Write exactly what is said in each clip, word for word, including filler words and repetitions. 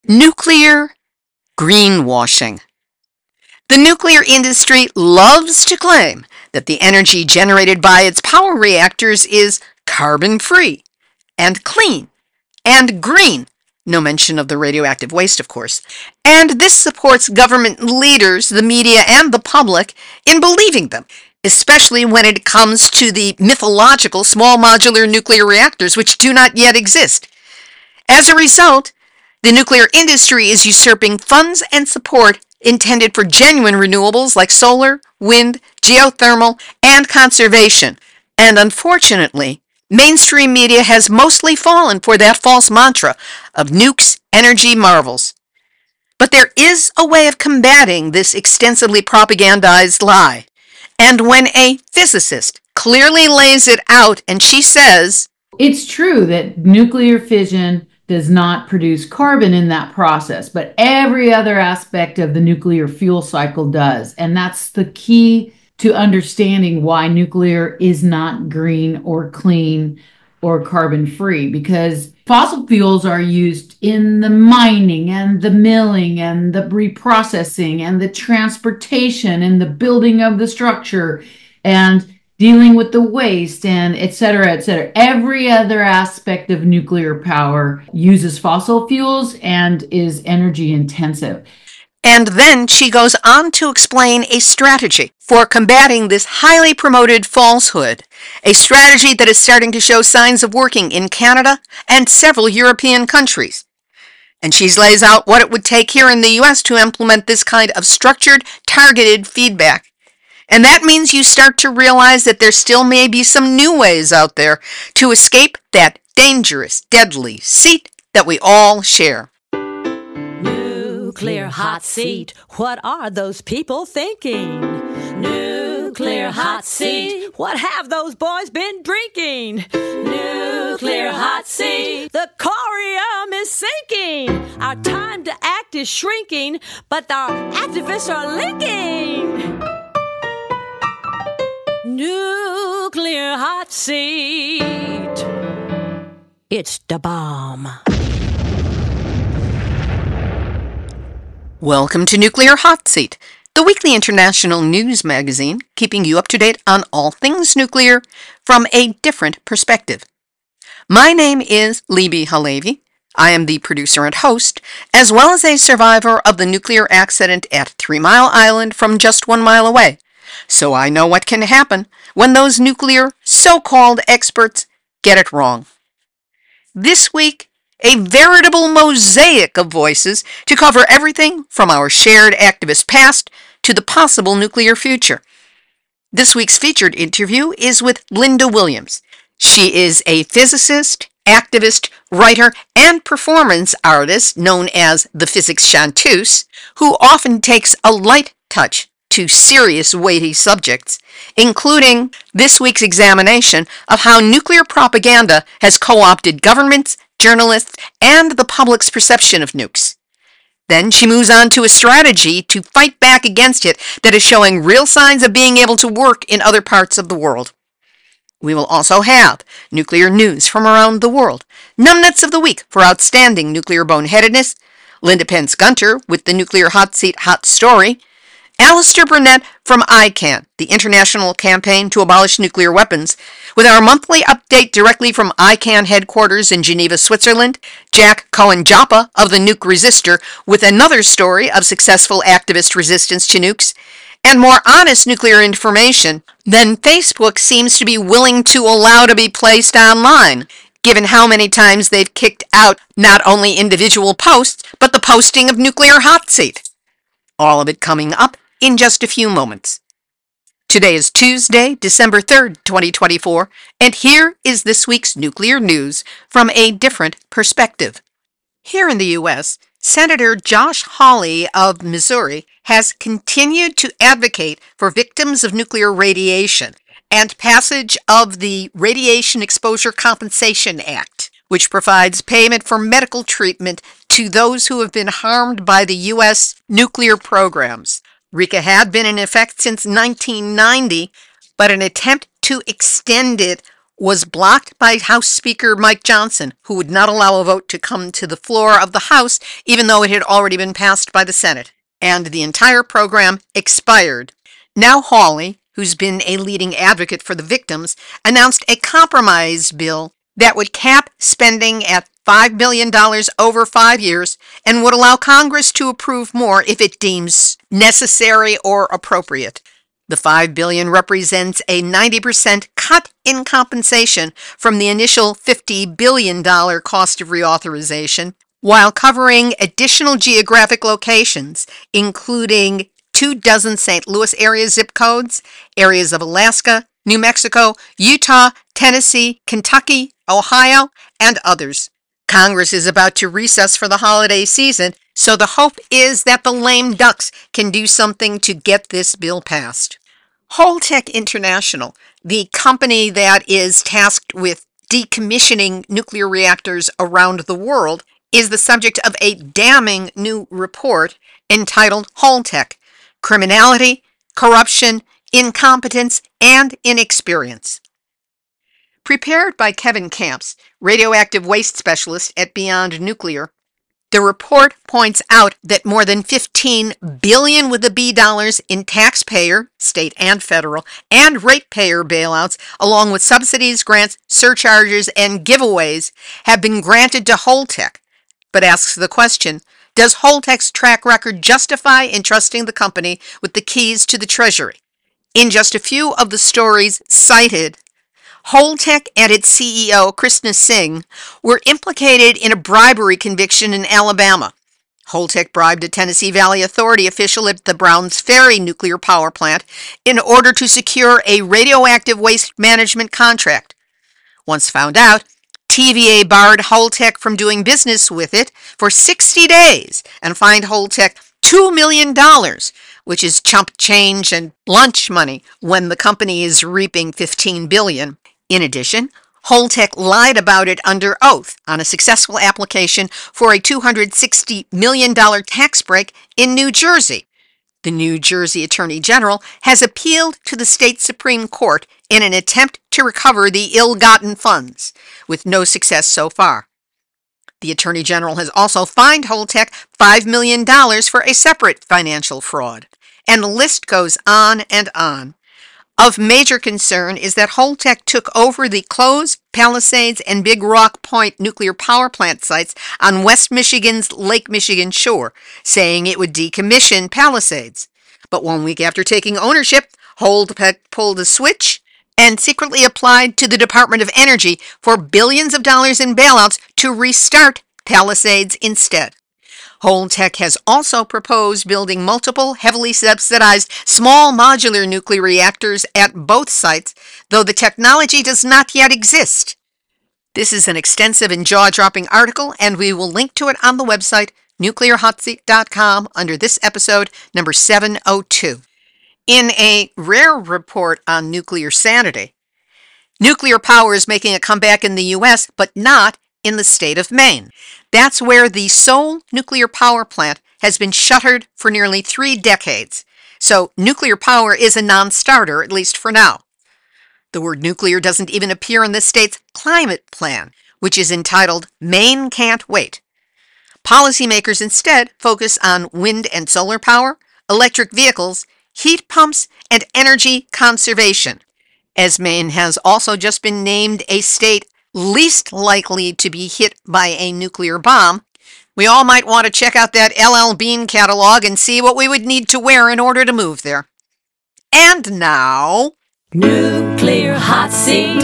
Nuclear greenwashing. The nuclear industry loves to claim that the energy generated by its power reactors is carbon-free and clean and green. No mention of the radioactive waste, of course. And this supports government leaders, the media, and the public in believing them, especially when it comes to the mythological small modular nuclear reactors, which do not yet exist. As a result, the nuclear industry is usurping funds and support intended for genuine renewables like solar, wind, geothermal, and conservation. And unfortunately, mainstream media has mostly fallen for that false mantra of nukes energy marvels. But there is a way of combating this extensively propagandized lie. And when a physicist clearly lays it out and she says, it's true that nuclear fission does not produce carbon in that process, but every other aspect of the nuclear fuel cycle does. And that's the key to understanding why nuclear is not green or clean or carbon-free, because fossil fuels are used in the mining and the milling and the reprocessing and the transportation and the building of the structure and dealing with the waste and et cetera, et cetera. Every other aspect of nuclear power uses fossil fuels and is energy intensive. And then she goes on to explain a strategy for combating this highly promoted falsehood, a strategy that is starting to show signs of working in Canada and several European countries. And she lays out what it would take here in the U S to implement this kind of structured, targeted feedback. And that means you start to realize that there still may be some new ways out there to escape that dangerous, deadly seat that we all share. Nuclear hot seat, what are those people thinking? Nuclear hot seat, what have those boys been drinking? Nuclear hot seat, the corium is sinking. Our time to act is shrinking, but our activists are linking. Nuclear hot seat, it's the bomb. Welcome to Nuclear Hot Seat, the weekly international news magazine keeping you up to date on all things nuclear from a different perspective. My name is Libby Halevi. I am the producer and host, as well as a survivor of the nuclear accident at Three Mile Island from just one mile away. So I know what can happen when those nuclear so-called experts get it wrong. This week, a veritable mosaic of voices to cover everything from our shared activist past to the possible nuclear future. This week's featured interview is with Linda Williams. She is a physicist, activist, writer, and performance artist known as the Physics Chanteuse, who often takes a light touch to serious, weighty subjects, including this week's examination of how nuclear propaganda has co-opted governments, journalists, and the public's perception of nukes. Then she moves on to a strategy to fight back against it that is showing real signs of being able to work in other parts of the world. We will also have nuclear news from around the world, numbnuts of the week for outstanding nuclear boneheadedness, Linda Pence Gunter with the Nuclear Hot Seat Hot Story, Alistair Burnett from I CAN, the International Campaign to Abolish Nuclear Weapons, with our monthly update directly from I CAN headquarters in Geneva, Switzerland, Jack Cohen-Joppa of the Nuke Resistor with another story of successful activist resistance to nukes, and more honest nuclear information than Facebook seems to be willing to allow to be placed online, given how many times they've kicked out not only individual posts, but the posting of Nuclear Hot Seat. All of it coming up in just a few moments. Today is Tuesday, December third, twenty twenty-four, and here is this week's nuclear news from a different perspective. Here in the U S, Senator Josh Hawley of Missouri has continued to advocate for victims of nuclear radiation and passage of the Radiation Exposure Compensation Act, which provides payment for medical treatment to those who have been harmed by the U S nuclear programs. RECA had been in effect since nineteen ninety, but an attempt to extend it was blocked by House Speaker Mike Johnson, who would not allow a vote to come to the floor of the House, even though it had already been passed by the Senate. And the entire program expired. Now Hawley, who's been a leading advocate for the victims, announced a compromise bill that would cap spending at five billion dollars over five years and would allow Congress to approve more if it deems necessary or appropriate. The five billion dollars represents a ninety percent cut in compensation from the initial fifty billion dollars cost of reauthorization, while covering additional geographic locations, including two dozen Saint Louis area zip codes, areas of Alaska, New Mexico, Utah, Tennessee, Kentucky, Ohio, and others. Congress is about to recess for the holiday season, so the hope is that the lame ducks can do something to get this bill passed. Holtec International, the company that is tasked with decommissioning nuclear reactors around the world, is the subject of a damning new report entitled Holtec: Criminality, Corruption, Incompetence, and Inexperience. Prepared by Kevin Camps, radioactive waste specialist at Beyond Nuclear, the report points out that more than fifteen billion dollars with a B dollars in taxpayer, state and federal, and ratepayer bailouts, along with subsidies, grants, surcharges, and giveaways, have been granted to Holtec, but asks the question, does Holtec's track record justify entrusting the company with the keys to the Treasury? In just a few of the stories cited, Holtec and its C E O, Krishna Singh, were implicated in a bribery conviction in Alabama. Holtec bribed a Tennessee Valley Authority official at the Browns Ferry nuclear power plant in order to secure a radioactive waste management contract. Once found out, T V A barred Holtec from doing business with it for sixty days and fined Holtec two million dollars, which is chump change and lunch money when the company is reaping fifteen billion dollars. In addition, Holtec lied about it under oath on a successful application for a two hundred sixty million dollars tax break in New Jersey. The New Jersey Attorney General has appealed to the state Supreme Court in an attempt to recover the ill-gotten funds, with no success so far. The Attorney General has also fined Holtec five million dollars for a separate financial fraud. And the list goes on and on. Of major concern is that Holtec took over the Close, Palisades, and Big Rock Point nuclear power plant sites on West Michigan's Lake Michigan shore, saying it would decommission Palisades. But one week after taking ownership, Holtec pulled a switch and secretly applied to the Department of Energy for billions of dollars in bailouts to restart Palisades instead. Holtec has also proposed building multiple heavily subsidized small modular nuclear reactors at both sites, though the technology does not yet exist. This is an extensive and jaw-dropping article, and we will link to it on the website nuclear hot seat dot com under this episode, number seven oh two. In a rare report on nuclear sanity, nuclear power is making a comeback in the U S, but not in the state of Maine. That's where the Seoul nuclear power plant has been shuttered for nearly three decades. So nuclear power is a non-starter, at least for now. The word nuclear doesn't even appear in the state's climate plan, which is entitled Maine Can't Wait. Policymakers instead focus on wind and solar power, electric vehicles, heat pumps, and energy conservation. As Maine has also just been named a state least likely to be hit by a nuclear bomb, we all might want to check out that L L Bean catalog and see what we would need to wear in order to move there. And now... Nuclear hot seat,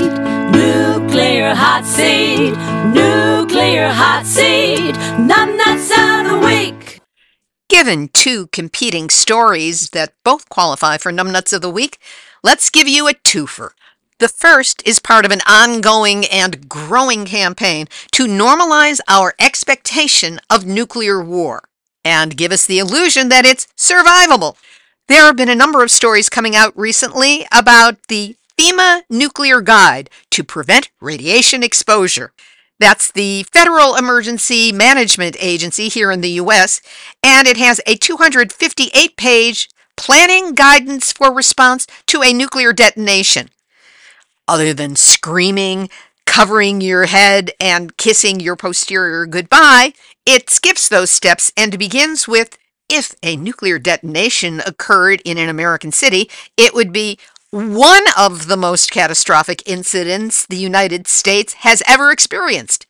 nuclear hot seat, nuclear hot seat, numbnuts of the week. Given two competing stories that both qualify for numbnuts of the week, let's give you a twofer. The first is part of an ongoing and growing campaign to normalize our expectation of nuclear war and give us the illusion that it's survivable. There have been a number of stories coming out recently about the FEMA Nuclear Guide to Prevent Radiation Exposure. That's the Federal Emergency Management Agency here in the U S, and it has a two hundred fifty-eight page planning guidance for response to a nuclear detonation. Other than screaming, covering your head, and kissing your posterior goodbye, it skips those steps and begins with, if a nuclear detonation occurred in an American city, it would be one of the most catastrophic incidents the United States has ever experienced.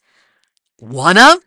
One of?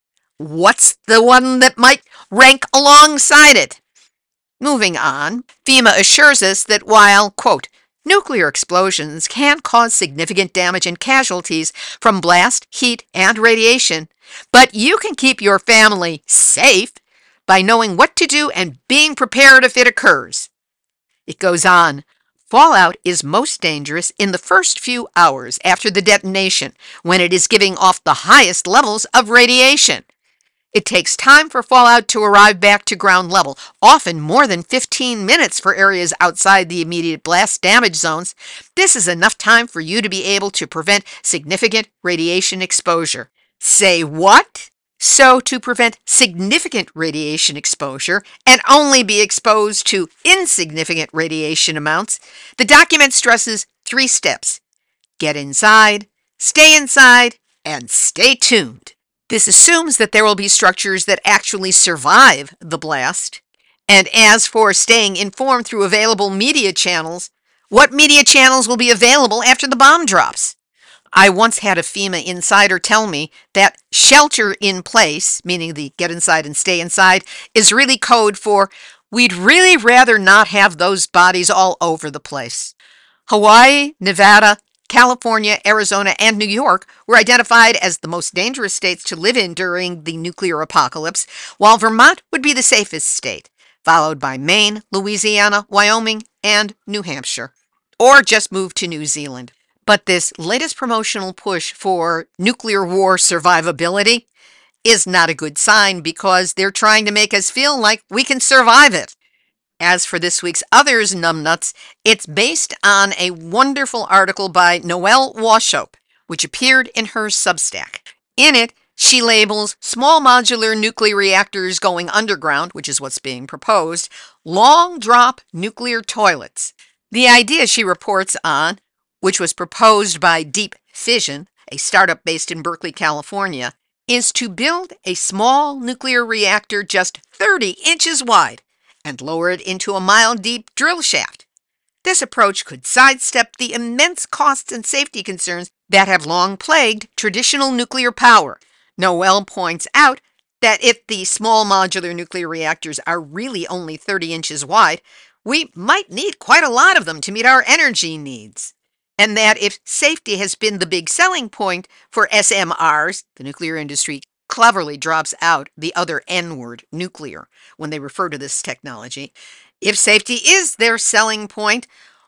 What's the one that might rank alongside it? Moving on, FEMA assures us that while, quote, nuclear explosions can cause significant damage and casualties from blast, heat, and radiation, but you can keep your family safe by knowing what to do and being prepared if it occurs. It goes on, fallout is most dangerous in the first few hours after the detonation, when it is giving off the highest levels of radiation. It takes time for fallout to arrive back to ground level, often more than fifteen minutes for areas outside the immediate blast damage zones. This is enough time for you to be able to prevent significant radiation exposure. Say what? So to prevent significant radiation exposure and only be exposed to insignificant radiation amounts, the document stresses three steps. Get inside, stay inside, and stay tuned. This assumes that there will be structures that actually survive the blast. And as for staying informed through available media channels, what media channels will be available after the bomb drops? I once had a FEMA insider tell me that shelter in place, meaning the get inside and stay inside, is really code for we'd really rather not have those bodies all over the place. Hawaii, Nevada, California, Arizona, and New York were identified as the most dangerous states to live in during the nuclear apocalypse, while Vermont would be the safest state, followed by Maine, Louisiana, Wyoming, and New Hampshire. Or just move to New Zealand. But this latest promotional push for nuclear war survivability is not a good sign because they're trying to make us feel like we can survive it. As for this week's Others Numbnuts, it's based on a wonderful article by Noelle Wauchope, which appeared in her Substack. In it, she labels small modular nuclear reactors going underground, which is what's being proposed, long drop nuclear toilets. The idea she reports on, which was proposed by Deep Fission, a startup based in Berkeley, California, is to build a small nuclear reactor just thirty inches wide and lower it into a mile-deep drill shaft. This approach could sidestep the immense costs and safety concerns that have long plagued traditional nuclear power. Noelle points out that if the small modular nuclear reactors are really only thirty inches wide, we might need quite a lot of them to meet our energy needs. And that if safety has been the big selling point for S M Rs, the nuclear industry cleverly drops out the other N word, nuclear, when they refer to this technology. If safety is their selling point,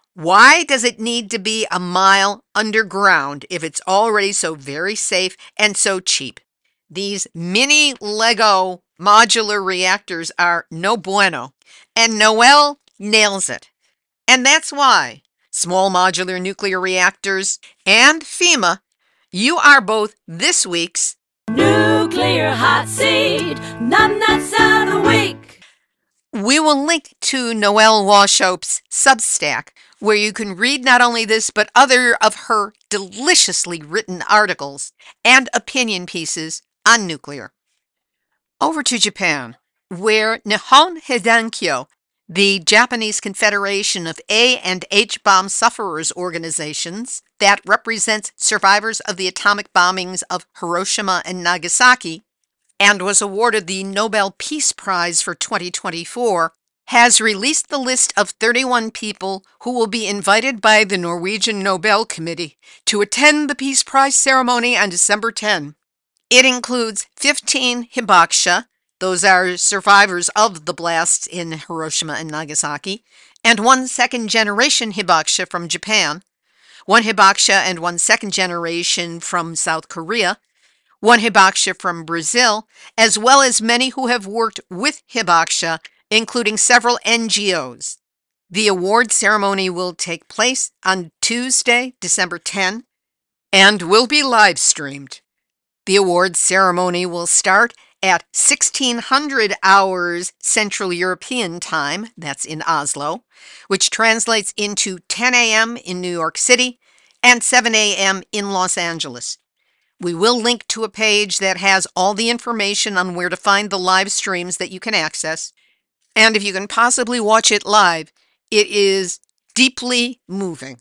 why does it need to be a mile underground if it's already so very safe and so cheap? These mini Lego modular reactors are no bueno, and Noelle nails it. And that's why small modular nuclear reactors and FEMA, you are both this week's Nuclear Hot Seat, Numbnuts of the Week. We will link to Noelle Wauchope's Substack, where you can read not only this, but other of her deliciously written articles and opinion pieces on nuclear. Over to Japan, where Nihon Hidankyo, the Japanese Confederation of A and H bomb sufferers organizations that represents survivors of the atomic bombings of Hiroshima and Nagasaki, and was awarded the Nobel Peace Prize for twenty twenty-four, has released the list of thirty-one people who will be invited by the Norwegian Nobel Committee to attend the Peace Prize ceremony on December tenth. It includes fifteen hibakusha, those are survivors of the blasts in Hiroshima and Nagasaki, and one second-generation hibakusha from Japan, one hibakusha and one second-generation from South Korea, one hibakusha from Brazil, as well as many who have worked with hibakusha, including several N G Os. The award ceremony will take place on Tuesday, December tenth, and will be live-streamed. The award ceremony will start at sixteen hundred hours Central European Time, that's in Oslo, which translates into ten a.m. in New York City and seven a.m. in Los Angeles. We will link to a page that has all the information on where to find the live streams that you can access. And if you can possibly watch it live, it is deeply moving.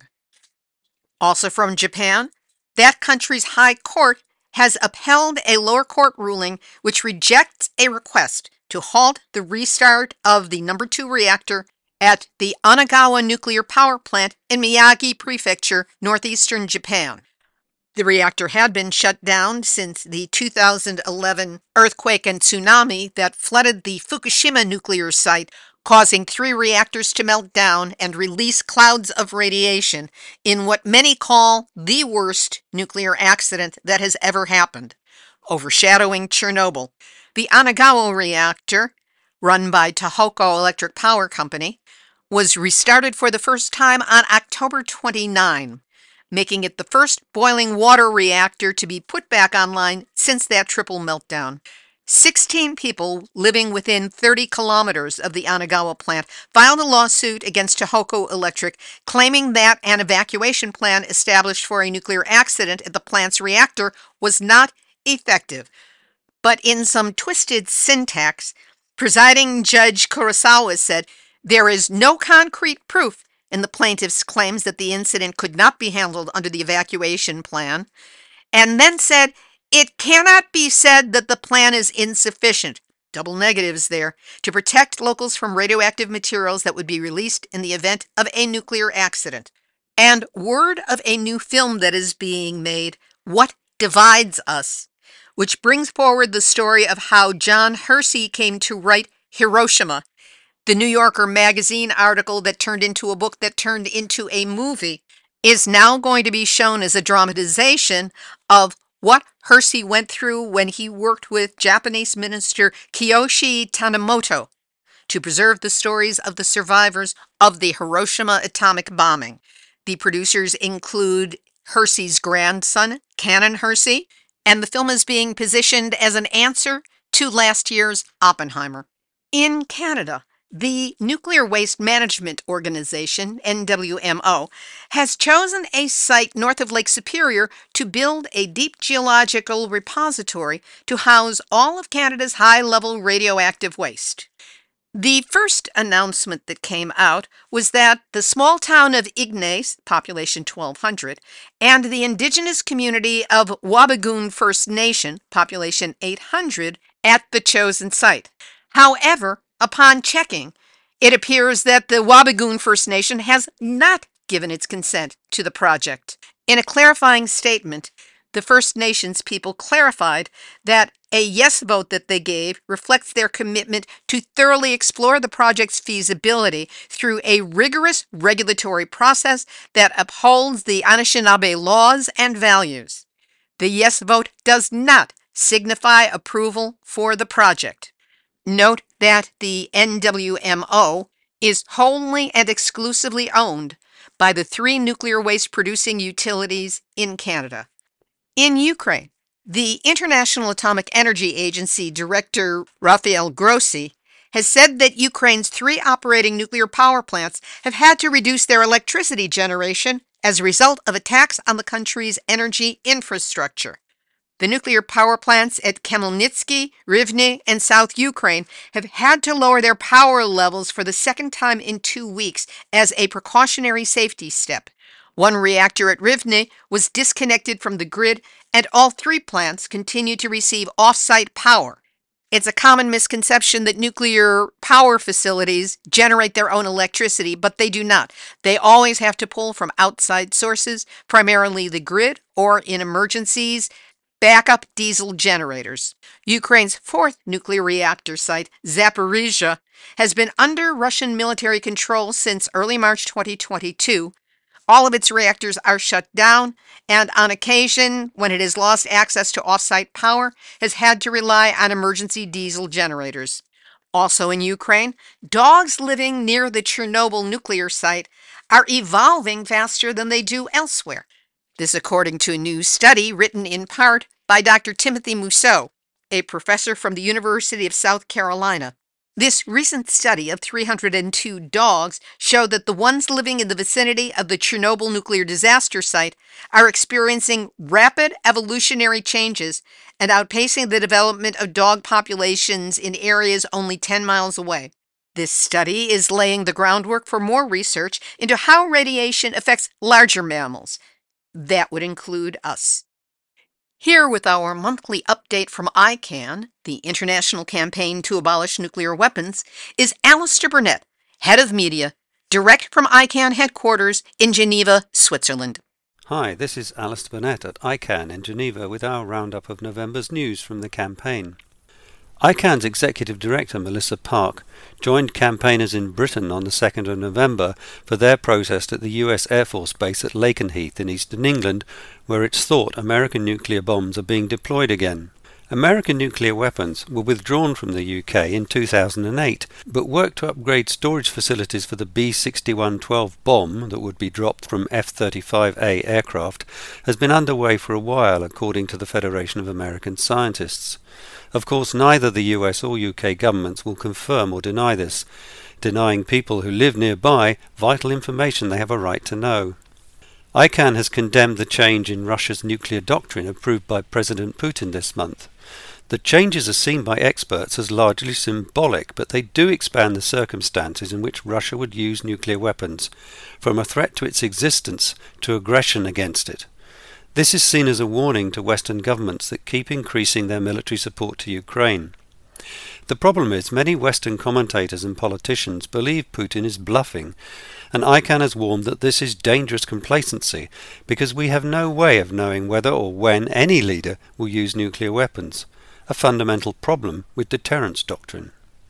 Also from Japan, that country's high court has upheld a lower court ruling which rejects a request to halt the restart of the number two reactor at the Onagawa nuclear power plant in Miyagi Prefecture, northeastern Japan. The reactor had been shut down since the two thousand eleven earthquake and tsunami that flooded the Fukushima nuclear site, causing three reactors to melt down and release clouds of radiation in what many call the worst nuclear accident that has ever happened, overshadowing Chernobyl. The Onagawa reactor, run by Tohoku Electric Power Company, was restarted for the first time on October twenty-ninth, making it the first boiling water reactor to be put back online since that triple meltdown. sixteen people living within thirty kilometers of the Onagawa plant filed a lawsuit against Tohoku Electric, claiming that an evacuation plan established for a nuclear accident at the plant's reactor was not effective. But in some twisted syntax, presiding Judge Kurosawa said, "There is no concrete proof in the plaintiff's claims that the incident could not be handled under the evacuation plan," and then said, "It cannot be said that the plan is insufficient," double negatives there, "to protect locals from radioactive materials that would be released in the event of a nuclear accident." And word of a new film that is being made, What Divides Us, which brings forward the story of how John Hersey came to write Hiroshima, the New Yorker magazine article that turned into a book that turned into a movie, is now going to be shown as a dramatization of what Hersey went through when he worked with Japanese minister Kiyoshi Tanimoto to preserve the stories of the survivors of the Hiroshima atomic bombing. The producers include Hersey's grandson, Canon Hersey, and the film is being positioned as an answer to last year's Oppenheimer. In Canada, the Nuclear Waste Management Organization, N W M O, has chosen a site north of Lake Superior to build a deep geological repository to house all of Canada's high-level radioactive waste. The first announcement that came out was that the small town of Ignace, population twelve hundred, and the indigenous community of Wabigoon First Nation, population eight hundred, at the chosen site. However, upon checking, it appears that the Wabigoon First Nation has not given its consent to the project. In a clarifying statement, the First Nations people clarified that a yes vote that they gave reflects their commitment to thoroughly explore the project's feasibility through a rigorous regulatory process that upholds the Anishinaabe laws and values. The yes vote does not signify approval for the project. Note that the N W M O is wholly and exclusively owned by the three nuclear waste producing utilities in Canada. In Ukraine, the International Atomic Energy Agency Director Rafael Grossi has said that Ukraine's three operating nuclear power plants have had to reduce their electricity generation as a result of attacks on the country's energy infrastructure. The nuclear power plants at Khmelnytsky, Rivne, and South Ukraine have had to lower their power levels for the second time in two weeks as a precautionary safety step. One reactor at Rivne was disconnected from the grid, and all three plants continue to receive off-site power. It's a common misconception that nuclear power facilities generate their own electricity, but they do not. They always have to pull from outside sources, primarily the grid, or in emergencies, backup diesel generators. Ukraine's fourth nuclear reactor site, Zaporizhzhia, has been under Russian military control since early March twenty twenty-two. All of its reactors are shut down, and on occasion, when it has lost access to off-site power, has had to rely on emergency diesel generators. Also in Ukraine, dogs living near the Chernobyl nuclear site are evolving faster than they do elsewhere. This according to a new study written in part by Doctor Timothy Mousseau, a professor from the University of South Carolina. This recent study of three hundred two dogs showed that the ones living in the vicinity of the Chernobyl nuclear disaster site are experiencing rapid evolutionary changes and outpacing the development of dog populations in areas only ten miles away. This study is laying the groundwork for more research into how radiation affects larger mammals. That would include us. Here with our monthly update from I CAN, the International Campaign to Abolish Nuclear Weapons, is Alistair Burnett, Head of Media, direct from I CAN headquarters in Geneva, Switzerland. Hi, this is Alistair Burnett at I CAN in Geneva with our roundup of November's news from the campaign. I CAN's Executive Director, Melissa Park, joined campaigners in Britain on the second of November for their protest at the U S Air Force Base at Lakenheath in eastern England, where it's thought American nuclear bombs are being deployed again. American nuclear weapons were withdrawn from the U K in two thousand eight, but work to upgrade storage facilities for the B sixty-one twelve bomb that would be dropped from F thirty-five A aircraft has been underway for a while, according to the Federation of American Scientists. Of course, neither the U S or U K governments will confirm or deny this, denying people who live nearby vital information they have a right to know. I CAN has condemned the change in Russia's nuclear doctrine approved by President Putin this month. The changes are seen by experts as largely symbolic, but they do expand the circumstances in which Russia would use nuclear weapons, from a threat to its existence to aggression against it. This is seen as a warning to Western governments that keep increasing their military support to Ukraine. The problem is many Western commentators and politicians believe Putin is bluffing, and I CAN has warned that this is dangerous complacency because we have no way of knowing whether or when any leader will use nuclear weapons, a fundamental problem with deterrence doctrine.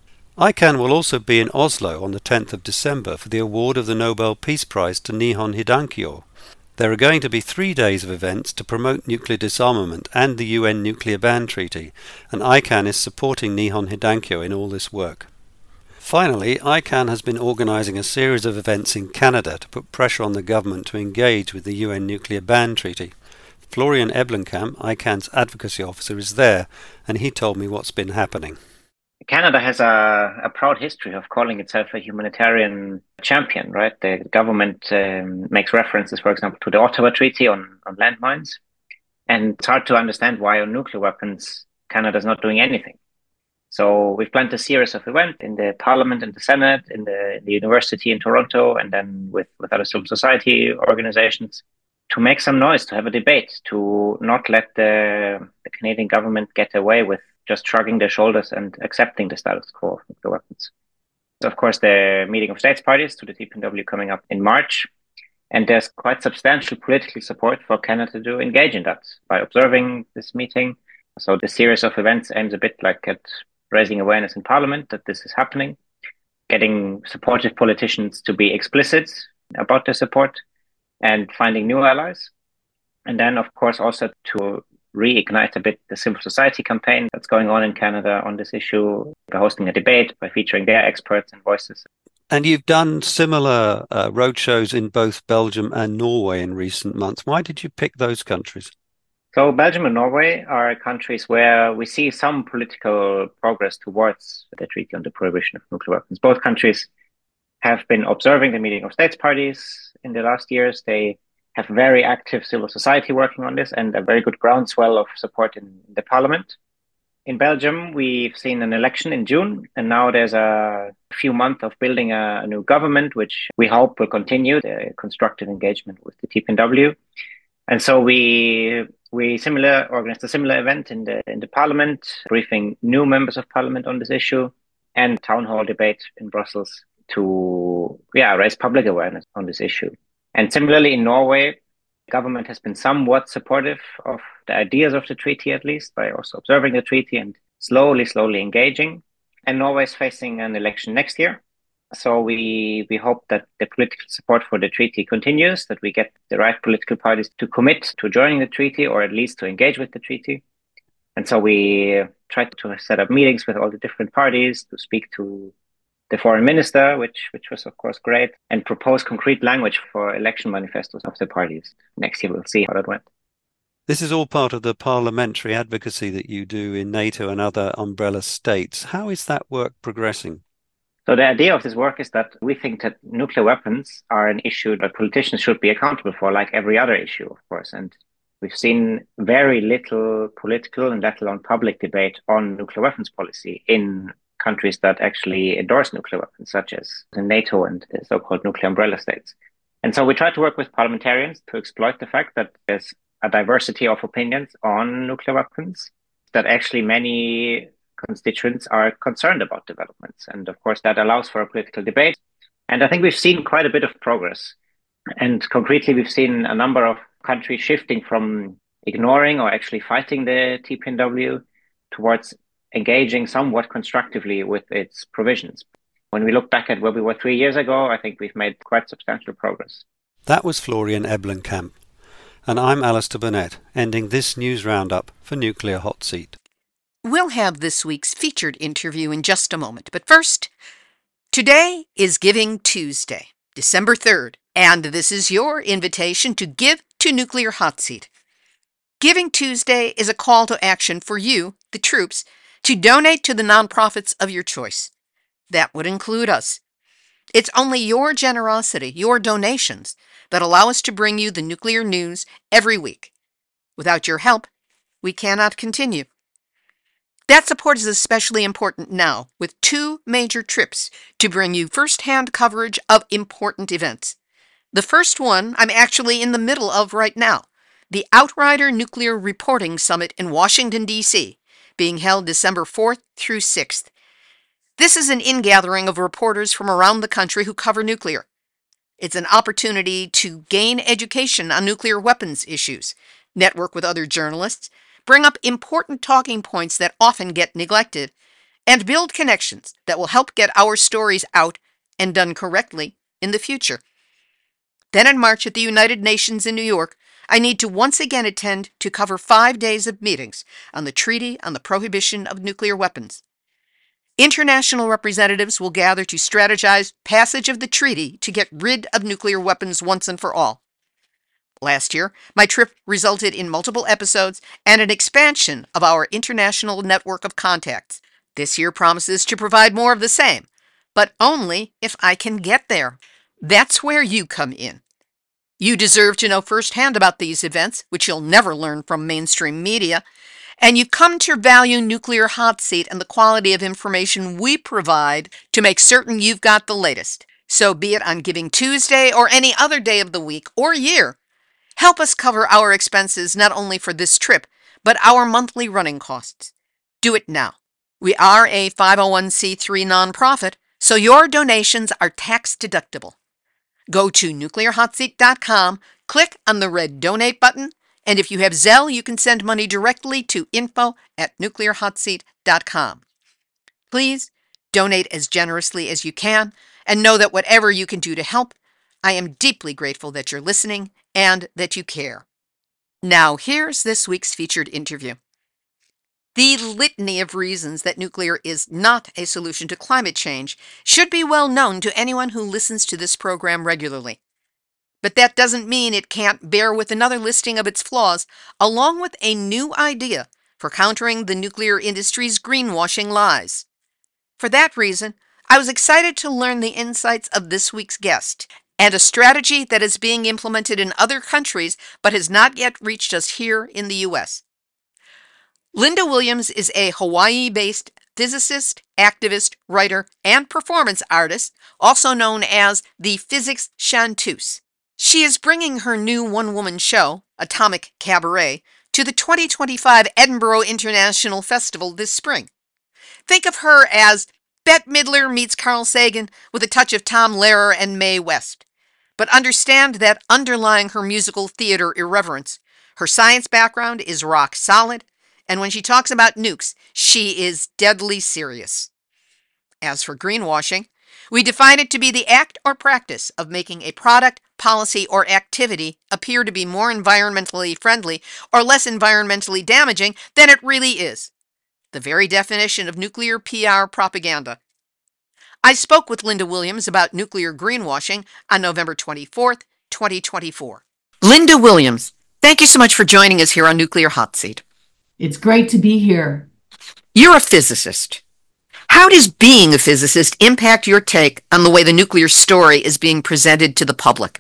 I CAN will also be in Oslo on the tenth of December for the award of the Nobel Peace Prize to Nihon Hidankyo. There are going to be three days of events to promote nuclear disarmament and the U N Nuclear Ban Treaty, and I CAN is supporting Nihon Hidankyo in all this work. Finally, I CAN has been organising a series of events in Canada to put pressure on the government to engage with the U N Nuclear Ban Treaty. Florian Eblenkamp, I CAN's advocacy officer, is there, and he told me what's been happening. Canada has a, a proud history of calling itself a humanitarian champion, right? The government um, makes references, for example, to the Ottawa Treaty on, on landmines. And it's hard to understand why on nuclear weapons, Canada's not doing anything. So we've planned a series of events in the Parliament and the Senate, in the, the University in Toronto, and then with, with other civil society organizations to make some noise, to have a debate, to not let the, the Canadian government get away with just shrugging their shoulders and accepting the status quo of nuclear weapons. So, of course, the meeting of states parties to the T P N W coming up in March, and there's quite substantial political support for Canada to engage in that by observing this meeting. So the series of events aims a bit like at raising awareness in Parliament that this is happening, getting supportive politicians to be explicit about their support, and finding new allies. And then, of course, also to reignite a bit the civil society campaign that's going on in Canada on this issue, by hosting a debate, by featuring their experts and voices. And you've done similar uh, roadshows in both Belgium and Norway in recent months. Why did you pick those countries? So Belgium and Norway are countries where we see some political progress towards the Treaty on the Prohibition of Nuclear Weapons. Both countries have been observing the meeting of states parties in the last years. They have very active civil society working on this and a very good groundswell of support in the parliament. In Belgium, we've seen an election in June, and now there's a few months of building a, a new government, which we hope will continue the constructive engagement with the T P N W. And so we we similar organized a similar event in the in the parliament, briefing new members of parliament on this issue, and town hall debate in Brussels to yeah raise public awareness on this issue. And similarly, in Norway, the government has been somewhat supportive of the ideas of the treaty, at least, by also observing the treaty and slowly, slowly engaging. And Norway is facing an election next year. So we we hope that the political support for the treaty continues, that we get the right political parties to commit to joining the treaty, or at least to engage with the treaty. And so we try to set up meetings with all the different parties to speak to the foreign minister, which which was, of course, great, and propose concrete language for election manifestos of the parties. Next year, we'll see how that went. This is all part of the parliamentary advocacy that you do in NATO and other umbrella states. How is that work progressing? So the idea of this work is that we think that nuclear weapons are an issue that politicians should be accountable for, like every other issue, of course. And we've seen very little political and let alone public debate on nuclear weapons policy in countries that actually endorse nuclear weapons, such as the NATO and the so-called nuclear umbrella states. And so we try to work with parliamentarians to exploit the fact that there's a diversity of opinions on nuclear weapons, that actually many constituents are concerned about developments. And of course, that allows for a political debate. And I think we've seen quite a bit of progress. And concretely, we've seen a number of countries shifting from ignoring or actually fighting the T P N W towards engaging somewhat constructively with its provisions. When we look back at where we were three years ago, I think we've made quite substantial progress. That was Florian Eblenkamp. And I'm Alistair Burnett, ending this news roundup for Nuclear Hot Seat. We'll have this week's featured interview in just a moment, but first, today is Giving Tuesday, December third, and this is your invitation to give to Nuclear Hot Seat. Giving Tuesday is a call to action for you, the troops, to donate to the nonprofits of your choice. That would include us. It's only your generosity, your donations, that allow us to bring you the nuclear news every week. Without your help, we cannot continue. That support is especially important now, with two major trips to bring you first-hand coverage of important events. The first one I'm actually in the middle of right now, the Outrider Nuclear Reporting Summit in Washington, D C, being held December fourth through sixth. This is an ingathering of reporters from around the country who cover nuclear. It's an opportunity to gain education on nuclear weapons issues, network with other journalists, bring up important talking points that often get neglected, and build connections that will help get our stories out and done correctly in the future. Then in March at the United Nations in New York, I need to once again attend to cover five days of meetings on the Treaty on the Prohibition of Nuclear Weapons. International representatives will gather to strategize passage of the treaty to get rid of nuclear weapons once and for all. Last year, my trip resulted in multiple episodes and an expansion of our international network of contacts. This year promises to provide more of the same, but only if I can get there. That's where you come in. You deserve to know firsthand about these events, which you'll never learn from mainstream media, and you come to value Nuclear Hot Seat and the quality of information we provide to make certain you've got the latest. So be it on Giving Tuesday or any other day of the week or year, help us cover our expenses not only for this trip, but our monthly running costs. Do it now. We are a five oh one c three nonprofit, so your donations are tax deductible. Go to nuclear hot seat dot com, click on the red donate button, and if you have Zelle, you can send money directly to info at nuclear hot seat dot com. Please donate as generously as you can, and know that whatever you can do to help, I am deeply grateful that you're listening and that you care. Now, here's this week's featured interview. The litany of reasons that nuclear is not a solution to climate change should be well known to anyone who listens to this program regularly. But that doesn't mean it can't bear with another listing of its flaws, along with a new idea for countering the nuclear industry's greenwashing lies. For that reason, I was excited to learn the insights of this week's guest, and a strategy that is being implemented in other countries but has not yet reached us here in the U S. Linda Williams is a Hawaii-based physicist, activist, writer, and performance artist, also known as the Physics Chanteuse. She is bringing her new one-woman show, Atomic Cabaret, to the twenty twenty-five Edinburgh International Festival this spring. Think of her as Bette Midler meets Carl Sagan with a touch of Tom Lehrer and Mae West. But understand that underlying her musical theater irreverence, her science background is rock solid, and when she talks about nukes, she is deadly serious. As for greenwashing, we define it to be the act or practice of making a product, policy, or activity appear to be more environmentally friendly or less environmentally damaging than it really is. The very definition of nuclear P R propaganda. I spoke with Linda Williams about nuclear greenwashing on November twenty-fourth, twenty twenty-four. Linda Williams, Thank you so much for joining us here on Nuclear Hot Seat. It's great to be here. You're a physicist. How does being a physicist impact your take on the way the nuclear story is being presented to the public?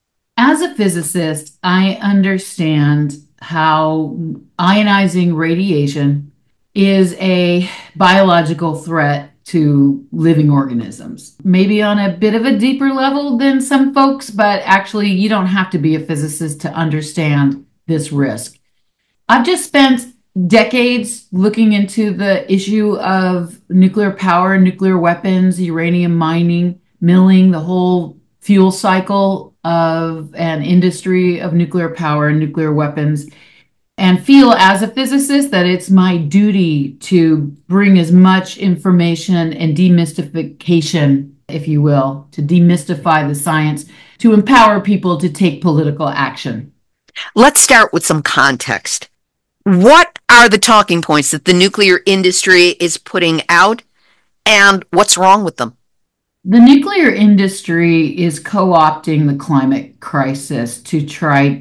As a physicist, I understand how ionizing radiation is a biological threat to living organisms. Maybe on a bit of a deeper level than some folks, but actually you don't have to be a physicist to understand this risk. I've just spent decades looking into the issue of nuclear power, nuclear weapons, uranium mining, milling, the whole fuel cycle of an industry of nuclear power and nuclear weapons, and feel as a physicist that it's my duty to bring as much information and demystification, if you will, to demystify the science, to empower people to take political action. Let's start with some context. What are the talking points that the nuclear industry is putting out, and what's wrong with them? The nuclear industry is co-opting the climate crisis to try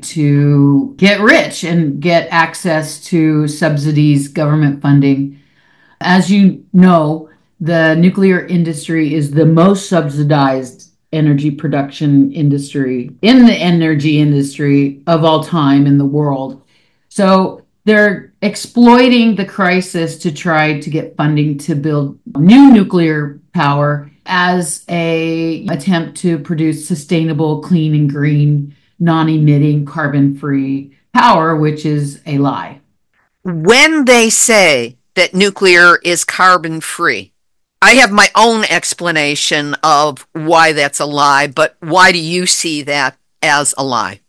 to get rich and get access to subsidies, government funding. As you know, the nuclear industry is the most subsidized energy production industry in the energy industry of all time in the world. So they're exploiting the crisis to try to get funding to build new nuclear power as a attempt to produce sustainable, clean and green, non-emitting, carbon-free power, which is a lie. When they say that nuclear is carbon-free, I have my own explanation of why that's a lie, but why do you see that as a lie?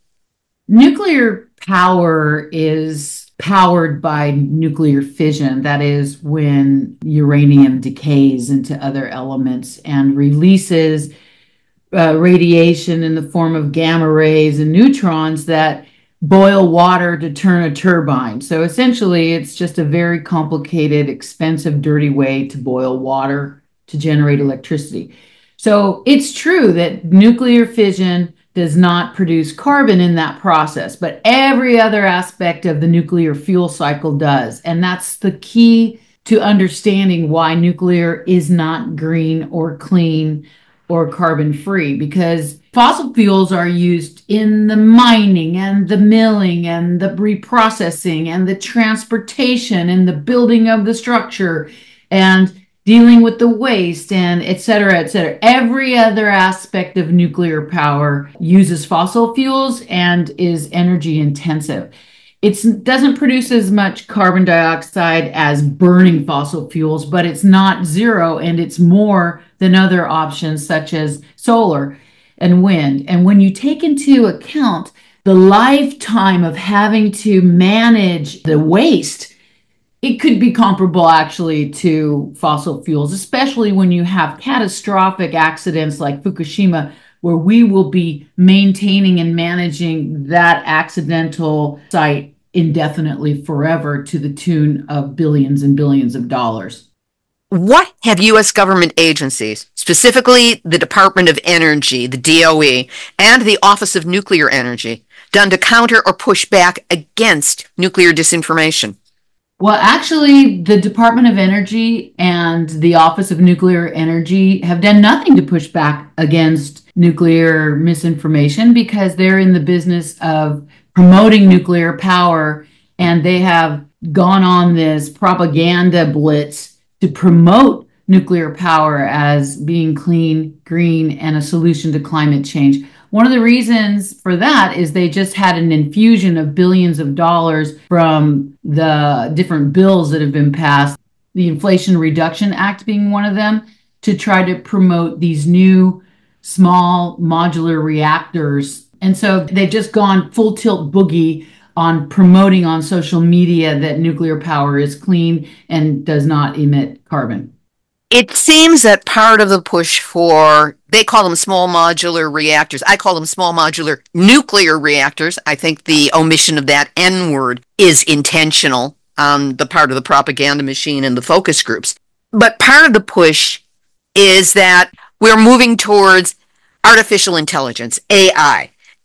Nuclear power is powered by nuclear fission. That is when uranium decays into other elements and releases uh, radiation in the form of gamma rays and neutrons that boil water to turn a turbine. So essentially, it's just a very complicated, expensive, dirty way to boil water to generate electricity. So it's true that nuclear fission does not produce carbon in that process, but every other aspect of the nuclear fuel cycle does. And that's the key to understanding why nuclear is not green or clean or carbon free, because fossil fuels are used in the mining and the milling and the reprocessing and the transportation and the building of the structure and dealing with the waste and et cetera, et cetera. Every other aspect of nuclear power uses fossil fuels and is energy intensive. It doesn't produce as much carbon dioxide as burning fossil fuels, but it's not zero, and it's more than other options such as solar and wind. And when you take into account the lifetime of having to manage the waste, it could be comparable actually to fossil fuels, especially when you have catastrophic accidents like Fukushima, where we will be maintaining and managing that accidental site indefinitely forever to the tune of billions and billions of dollars. What have U S government agencies, specifically the Department of Energy, the D O E, and the Office of Nuclear Energy, done to counter or push back against nuclear disinformation? Well, actually, the Department of Energy and the Office of Nuclear Energy have done nothing to push back against nuclear misinformation because they're in the business of promoting nuclear power, and they have gone on this propaganda blitz to promote nuclear power as being clean, green, and a solution to climate change. One of the reasons for that is they just had an infusion of billions of dollars from the different bills that have been passed, the Inflation Reduction Act being one of them, to try to promote these new small modular reactors. And so they've just gone full tilt boogie on promoting on social media that nuclear power is clean and does not emit carbon. It seems that part of the push for, they call them small modular reactors. I call them small modular nuclear reactors. I think the omission of that N word is intentional on the part of the propaganda machine and the focus groups. But part of the push is that we're moving towards artificial intelligence, A I.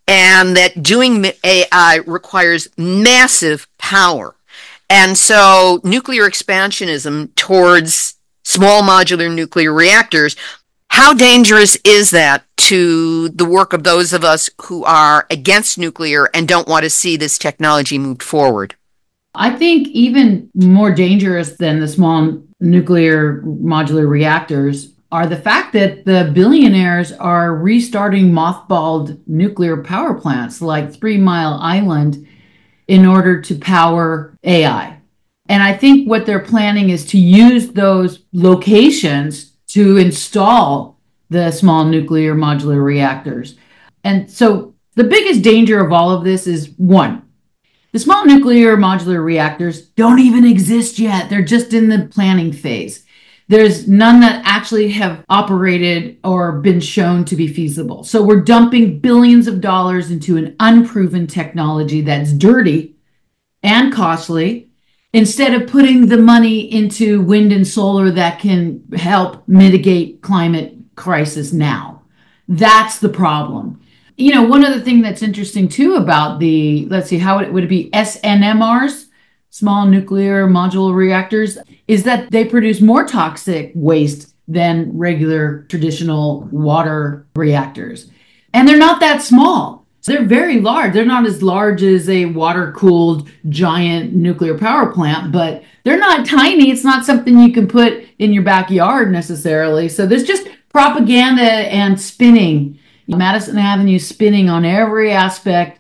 and that doing A I requires massive power. And so nuclear expansionism towards small modular nuclear reactors, how dangerous is that to the work of those of us who are against nuclear and don't want to see this technology moved forward? I think even more dangerous than the small nuclear modular reactors are the fact that the billionaires are restarting mothballed nuclear power plants like Three Mile Island in order to power A I. And I think what they're planning is to use those locations to install the small nuclear modular reactors. And so the biggest danger of all of this is, one, the small nuclear modular reactors don't even exist yet. They're just in the planning phase. There's none that actually have operated or been shown to be feasible. So we're dumping billions of dollars into an unproven technology that's dirty and costly, instead of putting the money into wind and solar that can help mitigate climate crisis now. That's the problem. You know, one other thing that's interesting too about the, let's see, how would it, would it be S N M Rs, small nuclear modular reactors, is that they produce more toxic waste than regular traditional water reactors. And they're not that small. They're very large. They're not as large as a water-cooled giant nuclear power plant, but they're not tiny. It's not something you can put in your backyard necessarily. So there's just propaganda and spinning. Madison Avenue spinning on every aspect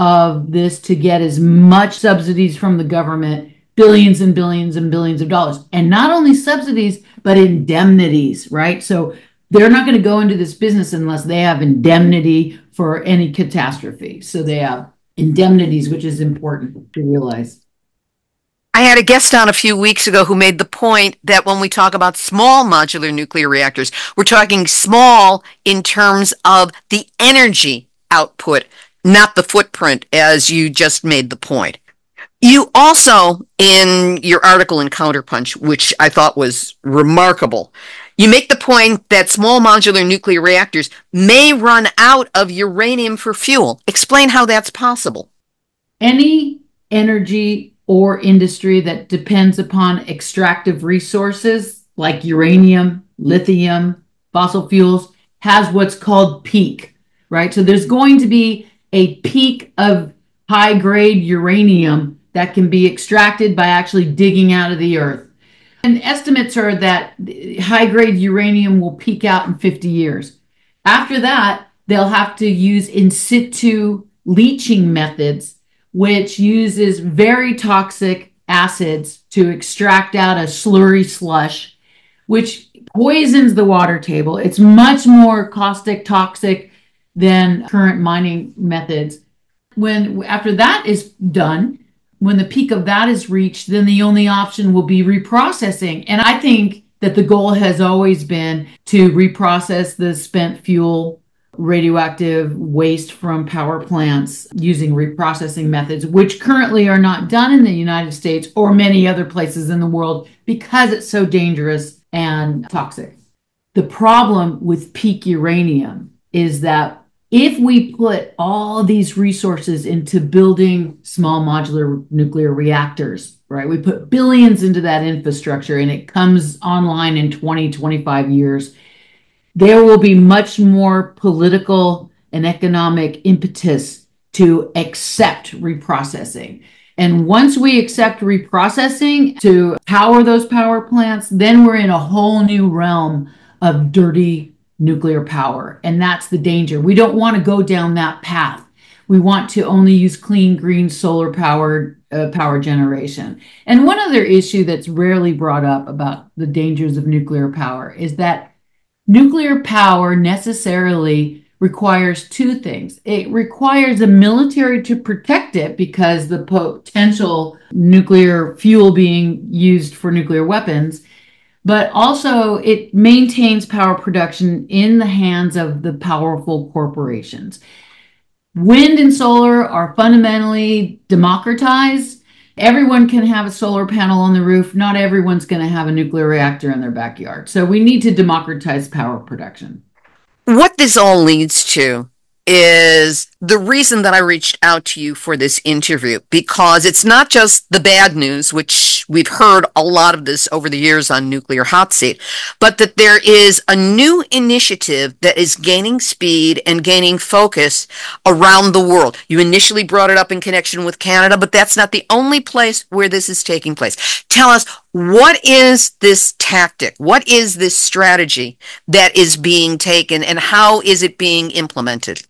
of this to get as much subsidies from the government, billions and billions and billions of dollars. And not only subsidies, but indemnities, right? So they're not going to go into this business unless they have indemnity for any catastrophe. So they have indemnities, which is important to realize. I had a guest on a few weeks ago who made the point that when we talk about small modular nuclear reactors, we're talking small in terms of the energy output, not the footprint, as you just made the point. You also, in your article in Counterpunch, which I thought was remarkable, you make the point that small modular nuclear reactors may run out of uranium for fuel. Explain how that's possible. Any energy or industry that depends upon extractive resources like uranium, lithium, fossil fuels has what's called peak, right? So there's going to be a peak of high-grade uranium that can be extracted by actually digging out of the earth. And estimates are that high-grade uranium will peak out in fifty years. After that, they'll have to use in situ leaching methods, which uses very toxic acids to extract out a slurry slush, which poisons the water table. It's much more caustic, toxic than current mining methods. When after that is done, when the peak of that is reached, then the only option will be reprocessing. And I think that the goal has always been to reprocess the spent fuel, radioactive waste from power plants using reprocessing methods, which currently are not done in the United States or many other places in the world because it's so dangerous and toxic. The problem with peak uranium is that if we put all these resources into building small modular nuclear reactors, right, we put billions into that infrastructure and it comes online in twenty, twenty-five years, there will be much more political and economic impetus to accept reprocessing. And once we accept reprocessing to power those power plants, then we're in a whole new realm of dirty nuclear power. And that's the danger. We don't want to go down that path. We want to only use clean, green, solar powered uh, power generation. And one other issue that's rarely brought up about the dangers of nuclear power is that nuclear power necessarily requires two things. It requires the military to protect it because the potential nuclear fuel being used for nuclear weapons, but also it maintains power production in the hands of the powerful corporations. Wind and solar are fundamentally democratized. Everyone can have a solar panel on the roof. Not everyone's going to have a nuclear reactor in their backyard. So we need to democratize power production. What this all leads to is the reason that I reached out to you for this interview, because it's not just the bad news, which we've heard a lot of this over the years on Nuclear Hot Seat, but that there is a new initiative that is gaining speed and gaining focus around the world. You initially brought it up in connection with Canada, but that's not the only place where this is taking place. Tell us, what is this tactic? What is this strategy that is being taken, and how is it being implemented?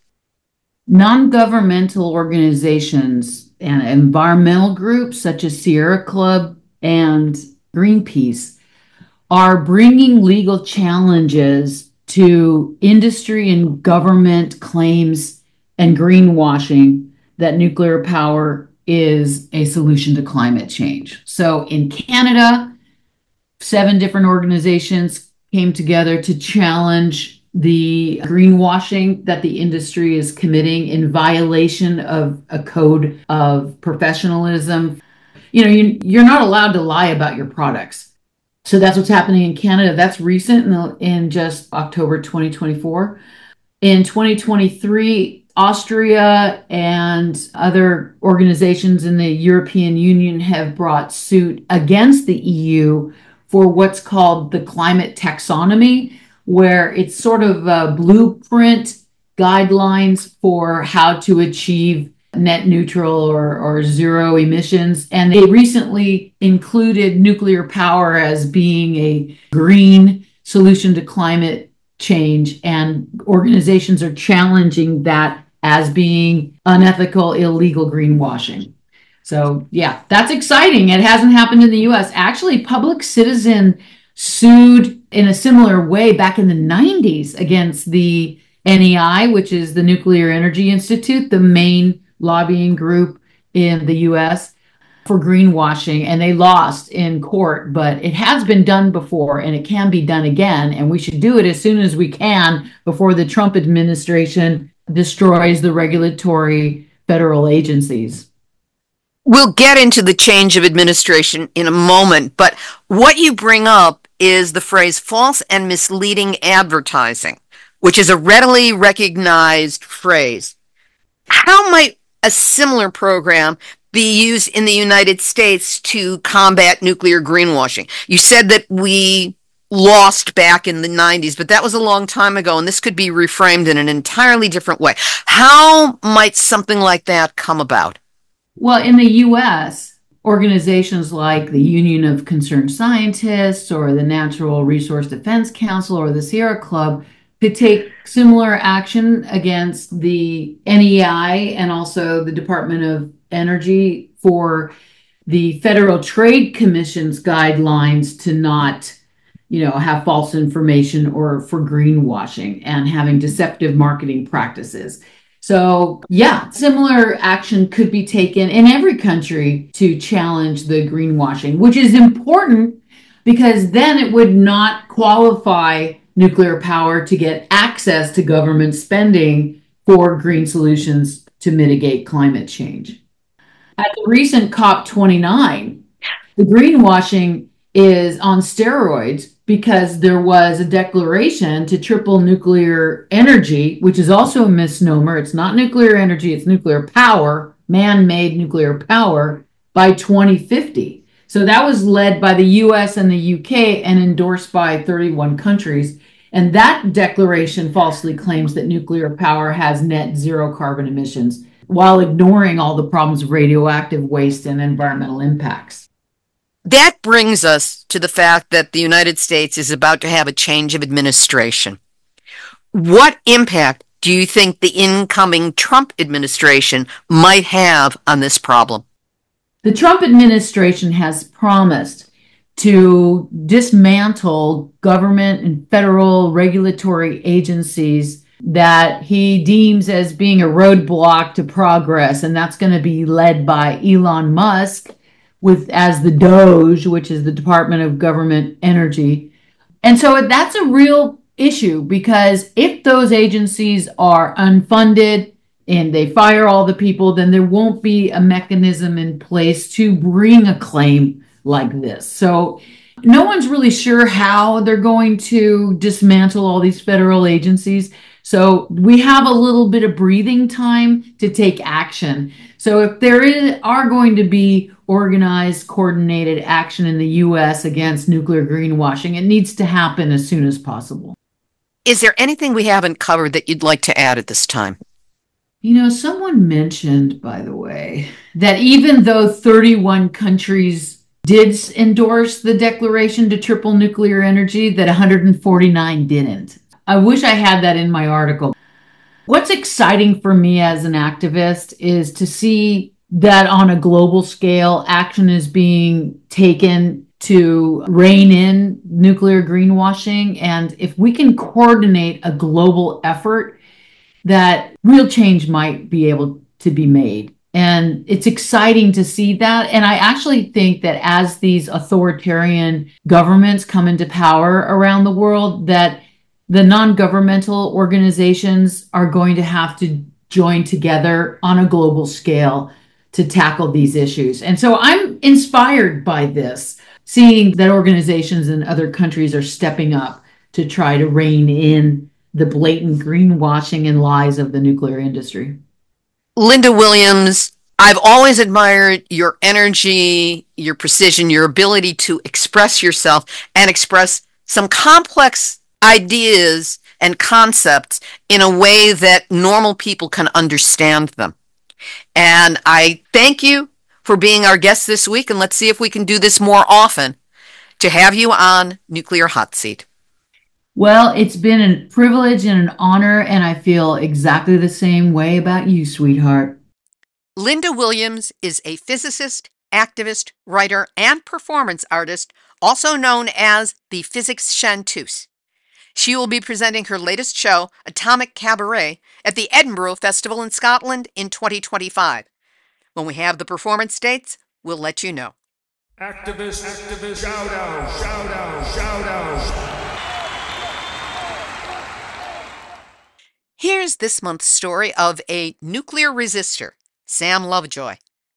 Non-governmental organizations and environmental groups such as Sierra Club and Greenpeace are bringing legal challenges to industry and government claims and greenwashing that nuclear power is a solution to climate change. So in Canada, seven different organizations came together to challenge the greenwashing that the industry is committing in violation of a code of professionalism. You know, you, you're not allowed to lie about your products. So that's what's happening in Canada. That's recent, in, the, in just October twenty twenty-four. In twenty twenty-three, Austria and other organizations in the European Union have brought suit against the E U for what's called the climate taxonomy, where it's sort of a blueprint guidelines for how to achieve net neutral or, or zero emissions. And they recently included nuclear power as being a green solution to climate change. And organizations are challenging that as being unethical, illegal greenwashing. So yeah, that's exciting. It hasn't happened in the U S. Actually, Public Citizen sued in a similar way back in the nineties against the N E I, which is the Nuclear Energy Institute, the main lobbying group in the U S, for greenwashing, and they lost in court. But it has been done before, and it can be done again, and we should do it as soon as we can before the Trump administration destroys the regulatory federal agencies. We'll get into the change of administration in a moment, but what you bring up is the phrase false and misleading advertising, which is a readily recognized phrase. How might a similar program be used in the United States to combat nuclear greenwashing? You said that we lost back in the nineties, but that was a long time ago, and this could be reframed in an entirely different way. How might something like that come about? Well, in the U S, organizations like the Union of Concerned Scientists or the Natural Resource Defense Council or the Sierra Club could take similar action against the N E I and also the Department of Energy for the Federal Trade Commission's guidelines to not, you know, have false information or for greenwashing and having deceptive marketing practices. So yeah, similar action could be taken in every country to challenge the greenwashing, which is important because then it would not qualify nuclear power to get access to government spending for green solutions to mitigate climate change. At the recent COP twenty-nine, the greenwashing is on steroids because there was a declaration to triple nuclear energy, which is also a misnomer. It's not nuclear energy, it's nuclear power, man-made nuclear power, by twenty fifty. So that was led by the U S and the U K and endorsed by thirty-one countries. And that declaration falsely claims that nuclear power has net zero carbon emissions while ignoring all the problems of radioactive waste and environmental impacts. That brings us to the fact that the United States is about to have a change of administration. What impact do you think the incoming Trump administration might have on this problem? The Trump administration has promised to dismantle government and federal regulatory agencies that he deems as being a roadblock to progress, and that's going to be led by Elon Musk with as the DOGE, which is the Department of Government Energy. And so that's a real issue because if those agencies are unfunded and they fire all the people, then there won't be a mechanism in place to bring a claim like this. So No one's really sure how they're going to dismantle all these federal agencies. So we have a little bit of breathing time to take action. So if there is, are going to be organized, coordinated action in the U S against nuclear greenwashing, it needs to happen as soon as possible. Is there anything we haven't covered that you'd like to add at this time? You know, someone mentioned, by the way, that even though thirty-one countries did endorse the declaration to triple nuclear energy, that one hundred forty-nine didn't. I wish I had that in my article. What's exciting for me as an activist is to see that on a global scale, action is being taken to rein in nuclear greenwashing. And if we can coordinate a global effort, that real change might be able to be made. And it's exciting to see that. And I actually think that as these authoritarian governments come into power around the world, that the non-governmental organizations are going to have to join together on a global scale to tackle these issues. And so I'm inspired by this, seeing that organizations in other countries are stepping up to try to rein in the blatant greenwashing and lies of the nuclear industry. Linda Williams, I've always admired your energy, your precision, your ability to express yourself and express some complex ideas and concepts in a way that normal people can understand them. And I thank you for being our guest this week, and let's see if we can do this more often to have you on Nuclear Hot Seat. Well, it's been a privilege and an honor, and I feel exactly the same way about you, sweetheart. Linda Williams is a physicist, activist, writer, and performance artist, also known as the Physics Chanteuse. She will be presenting her latest show, Atomic Cabaret, at the Edinburgh Festival in Scotland in twenty twenty-five. When we have the performance dates, we'll let you know. Activist, activist, shout out, shout out, shout out. Here's this month's story of a nuclear resistor, Sam Lovejoy.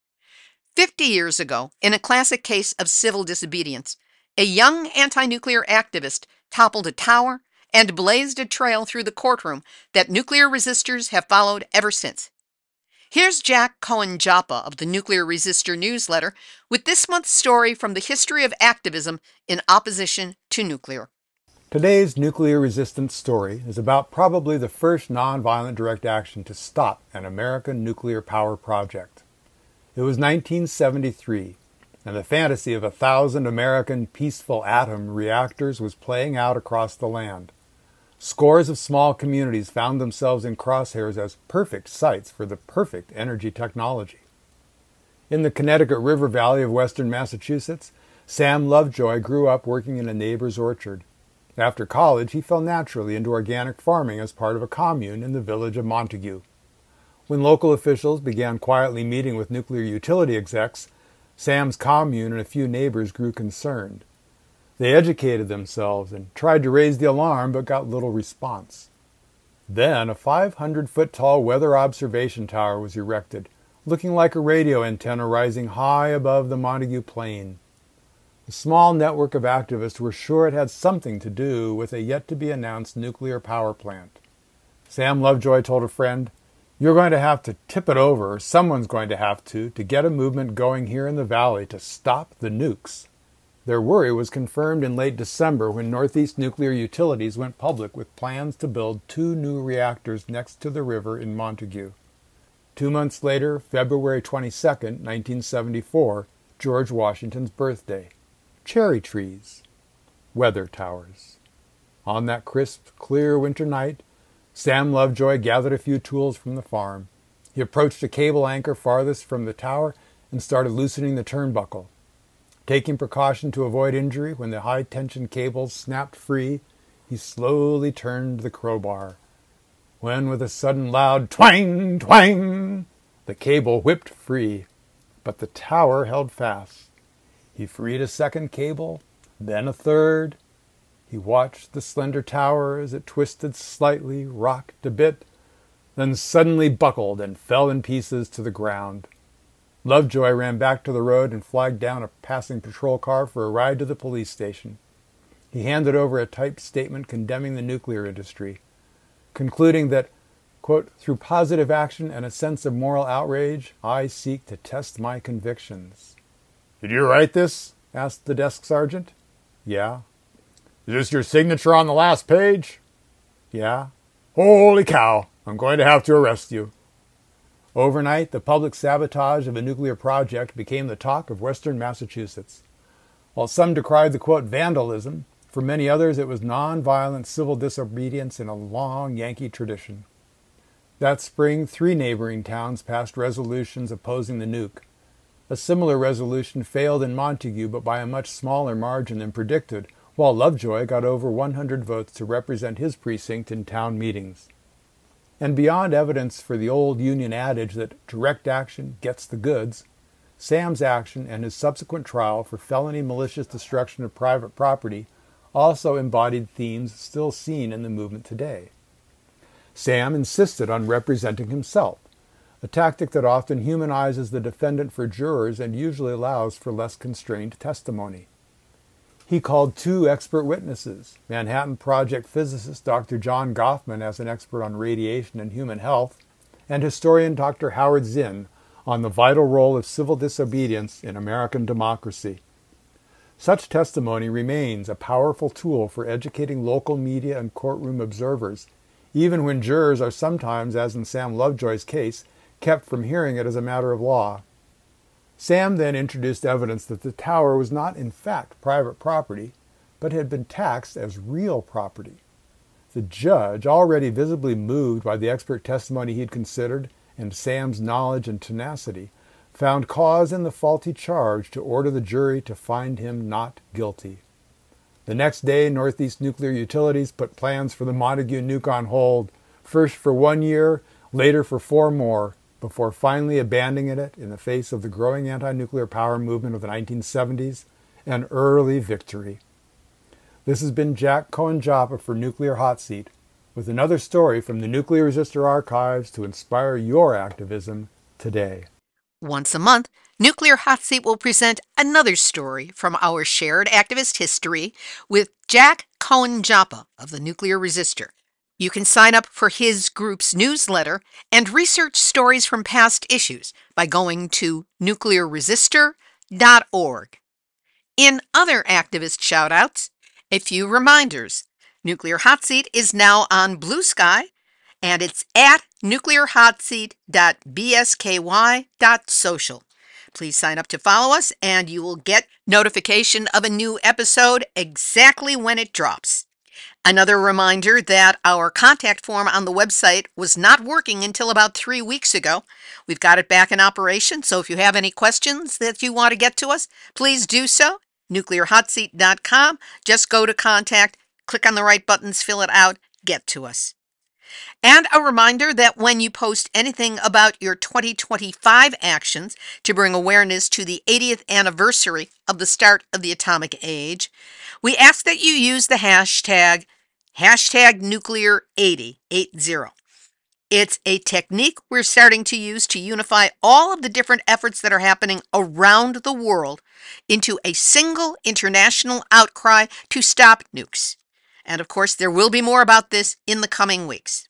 Fifty years ago, in a classic case of civil disobedience, a young anti-nuclear activist toppled a tower and blazed a trail through the courtroom that nuclear resistors have followed ever since. Here's Jack Cohen-Joppa of the Nuclear Resistor newsletter with this month's story from the history of activism in opposition to nuclear. Today's nuclear resistance story is about probably the first nonviolent direct action to stop an American nuclear power project. It was nineteen seventy-three, and the fantasy of a thousand American peaceful atom reactors was playing out across the land. Scores of small communities found themselves in crosshairs as perfect sites for the perfect energy technology. In the Connecticut River Valley of western Massachusetts, Sam Lovejoy grew up working in a neighbor's orchard. After college, he fell naturally into organic farming as part of a commune in the village of Montague. When local officials began quietly meeting with nuclear utility execs, Sam's commune and a few neighbors grew concerned. They educated themselves and tried to raise the alarm but got little response. Then a five hundred foot tall weather observation tower was erected, looking like a radio antenna rising high above the Montague Plain. The small network of activists were sure it had something to do with a yet-to-be-announced nuclear power plant. Sam Lovejoy told a friend, "You're going to have to tip it over, or someone's going to have to, to get a movement going here in the valley to stop the nukes." Their worry was confirmed in late December when Northeast Nuclear Utilities went public with plans to build two new reactors next to the river in Montague. Two months later, February twenty-second, nineteen seventy-four, George Washington's birthday. Cherry trees. Weather towers. On that crisp, clear winter night, Sam Lovejoy gathered a few tools from the farm. He approached a cable anchor farthest from the tower and started loosening the turnbuckle. Taking precaution to avoid injury when the high-tension cables snapped free, he slowly turned the crowbar. When, with a sudden loud twang, twang, the cable whipped free, but the tower held fast. He freed a second cable, then a third. He watched the slender tower as it twisted slightly, rocked a bit, then suddenly buckled and fell in pieces to the ground. Lovejoy ran back to the road and flagged down a passing patrol car for a ride to the police station. He handed over a typed statement condemning the nuclear industry, concluding that, quote, "Through positive action and a sense of moral outrage, I seek to test my convictions." "Did you write this?" asked the desk sergeant. "Yeah." "Is this your signature on the last page?" "Yeah." "Holy cow, I'm going to have to arrest you." Overnight, the public sabotage of a nuclear project became the talk of Western Massachusetts. While some decried the, quote, vandalism, for many others it was nonviolent civil disobedience in a long Yankee tradition. That spring, three neighboring towns passed resolutions opposing the nuke. A similar resolution failed in Montague, but by a much smaller margin than predicted, while Lovejoy got over one hundred votes to represent his precinct in town meetings. And beyond evidence for the old Union adage that direct action gets the goods, Sam's action and his subsequent trial for felony malicious destruction of private property also embodied themes still seen in the movement today. Sam insisted on representing himself, a tactic that often humanizes the defendant for jurors and usually allows for less constrained testimony. He called two expert witnesses, Manhattan Project physicist Doctor John Goffman as an expert on radiation and human health, and historian Doctor Howard Zinn on the vital role of civil disobedience in American democracy. Such testimony remains a powerful tool for educating local media and courtroom observers, even when jurors are sometimes, as in Sam Lovejoy's case, kept from hearing it as a matter of law. Sam then introduced evidence that the tower was not in fact private property, but had been taxed as real property. The judge, already visibly moved by the expert testimony he'd considered and Sam's knowledge and tenacity, found cause in the faulty charge to order the jury to find him not guilty. The next day, Northeast Nuclear Utilities put plans for the Montague nuke on hold, first for one year, later for four more, before finally abandoning it in the face of the growing anti-nuclear power movement of the nineteen seventies, an early victory. This has been Jack Cohen-Joppa for Nuclear Hot Seat, with another story from the Nuclear Resistor Archives to inspire your activism today. Once a month, Nuclear Hot Seat will present another story from our shared activist history with Jack Cohen-Joppa of the Nuclear Resistor. You can sign up for his group's newsletter and research stories from past issues by going to nuclear resistor dot org. In other activist shoutouts, a few reminders. Nuclear Hot Seat is now on Blue Sky, and it's at nuclear hot seat dot b s k y dot social. Please sign up to follow us, and you will get notification of a new episode exactly when it drops. Another reminder that our contact form on the website was not working until about three weeks ago. We've got it back in operation, so if you have any questions that you want to get to us, please do so. nuclear hot seat dot com. Just go to contact, click on the right buttons, fill it out, get to us. And a reminder that when you post anything about your twenty twenty-five actions to bring awareness to the eightieth anniversary of the start of the atomic age, we ask that you use the hashtag, hashtag nuclear eighty, eight zero. It's a technique we're starting to use to unify all of the different efforts that are happening around the world into a single international outcry to stop nukes. And of course, there will be more about this in the coming weeks.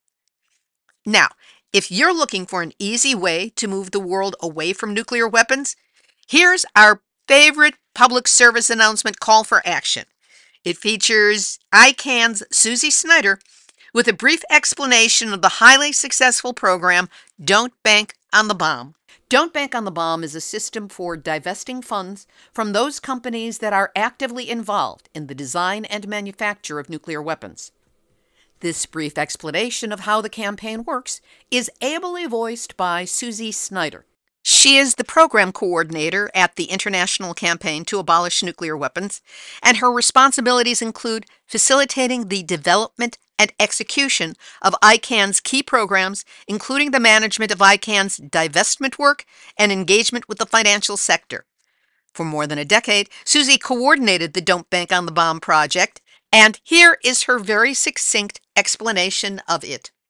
Now, if you're looking for an easy way to move the world away from nuclear weapons, here's our favorite public service announcement call for action. It features I CAN's Susie Snyder with a brief explanation of the highly successful program Don't Bank on the Bomb. Don't Bank on the Bomb is a system for divesting funds from those companies that are actively involved in the design and manufacture of nuclear weapons. This brief explanation of how the campaign works is ably voiced by Susie Snyder. She is the program coordinator at the International Campaign to Abolish Nuclear Weapons, and her responsibilities include facilitating the development and execution of I CAN's key programs, including the management of I CAN's divestment work and engagement with the financial sector. For more than a decade, Susie coordinated the Don't Bank on the Bomb project, and here is her very succinct explanation of it.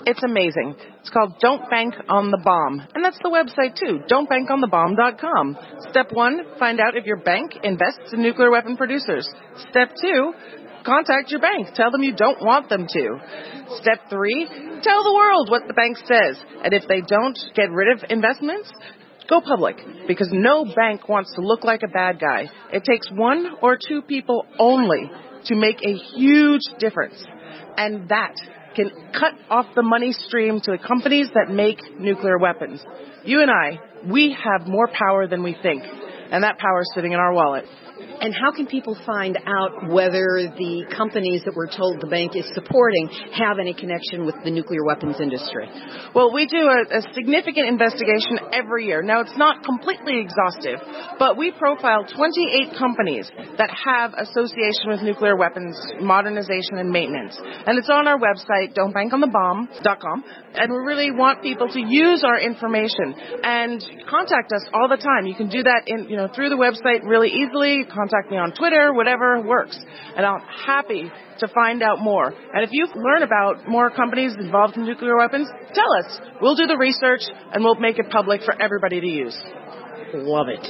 It's amazing. It's called Don't Bank on the Bomb. And that's the website, too, don't bank on the bomb dot com. Step one, find out if your bank invests in nuclear weapon producers. Step two, contact your bank. Tell them you don't want them to. Step three, tell the world what the bank says. And if they don't get rid of investments, go public, because no bank wants to look like a bad guy. It takes one or two people only to make a huge difference. And that can cut off the money stream to the companies that make nuclear weapons. You and I, we have more power than we think, and that power is sitting in our wallet. And how can people find out whether the companies that we're told the bank is supporting have any connection with the nuclear weapons industry? Well, we do a, a significant investigation every year. Now, it's not completely exhaustive, but we profile twenty-eight companies that have association with nuclear weapons modernization and maintenance. And it's on our website, don't bank on the bomb dot com. And we really want people to use our information and contact us all the time. You can do that in, you know, through the website really easily. Contact me on Twitter, whatever works. And I'm happy to find out more. And if you learn about more companies involved in nuclear weapons, tell us. We'll do the research and we'll make it public for everybody to use. Love it.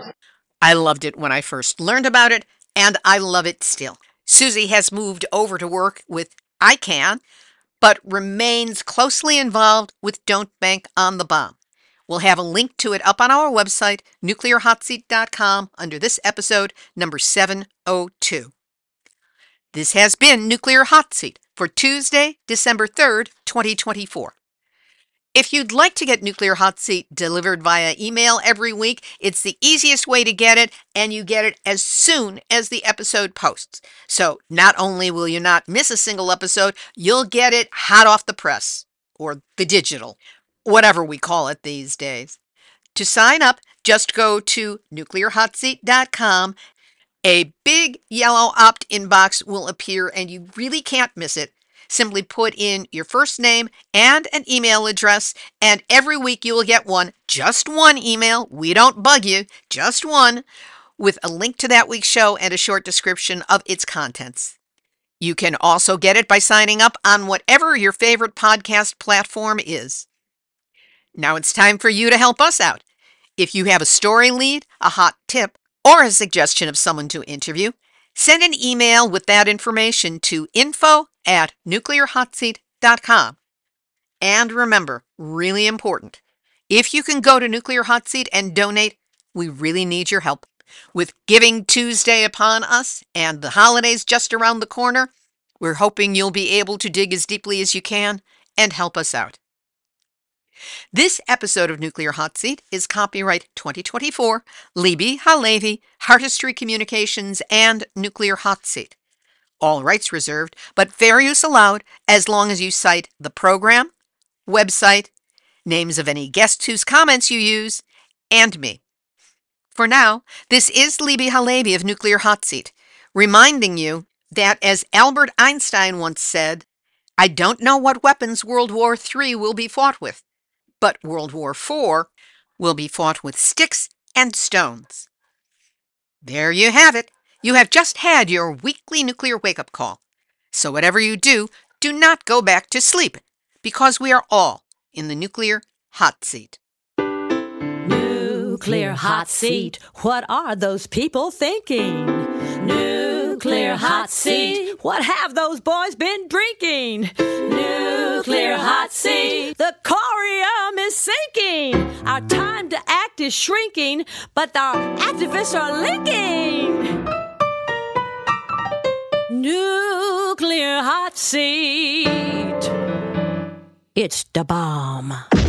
I loved it when I first learned about it, and I love it still. Susie has moved over to work with I CAN, but remains closely involved with Don't Bank on the Bomb. We'll have a link to it up on our website, nuclear hot seat dot com, under this episode, number seven oh two. This has been Nuclear Hot Seat for Tuesday, December third, twenty twenty-four. If you'd like to get Nuclear Hot Seat delivered via email every week, it's the easiest way to get it, and you get it as soon as the episode posts. So not only will you not miss a single episode, you'll get it hot off the press, or the digital, whatever we call it these days. To sign up, just go to nuclear hot seat dot com. A big yellow opt-in box will appear, and you really can't miss it. Simply put in your first name and an email address, and every week you will get one, just one email. We don't bug you, just one, with a link to that week's show and a short description of its contents. You can also get it by signing up on whatever your favorite podcast platform is. Now it's time for you to help us out. If you have a story lead, a hot tip, or a suggestion of someone to interview, send an email with that information to info at nuclear hot seat dot com. And remember, really important, if you can go to Nuclear Hot Seat and donate, we really need your help. With Giving Tuesday upon us and the holidays just around the corner, we're hoping you'll be able to dig as deeply as you can and help us out. This episode of Nuclear Hot Seat is copyright twenty twenty-four, Libby Halevi, Heartistry Communications, and Nuclear Hot Seat. All rights reserved, but fair use allowed as long as you cite the program, website, names of any guests whose comments you use, and me. For now, this is Libby Halevi of Nuclear Hot Seat, reminding you that, as Albert Einstein once said, I don't know what weapons World War Three will be fought with, but World War Four will be fought with sticks and stones. There you have it. You have just had your weekly nuclear wake-up call. So whatever you do, do not go back to sleep, because we are all in the nuclear hot seat. Nuclear hot seat. What are those people thinking? Nuclear hot seat. What have those boys been drinking? Nuclear hot seat. The corium is sinking. Our time to act is shrinking, but our activists are linking. Nuclear hot seat. It's the bomb.